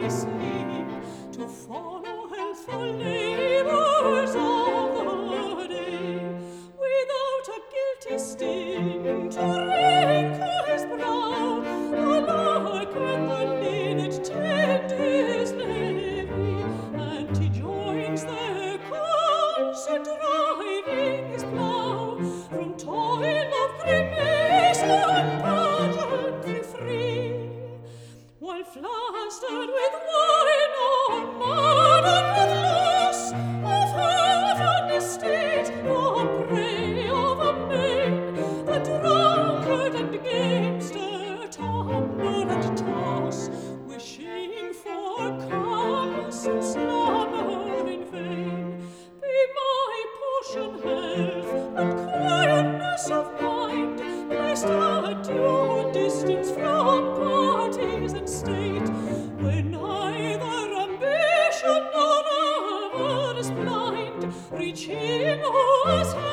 sleep, to follow healthful labors of the day, without a guilty sting to wrinkle his brow, alike when the linnet tend his levy, and he joins their concert driving his plough, from toil of grimace and pageantry free, while flustered with wine or maddened with loss of half an estate, the prey of a main, the drunkard and gamester tumble and toss, wishing for calmness and slumber in vain. Be my portion health and quietness of mind, lest a due distance from parties and state, where neither ambition nor avarice blind, reach him who has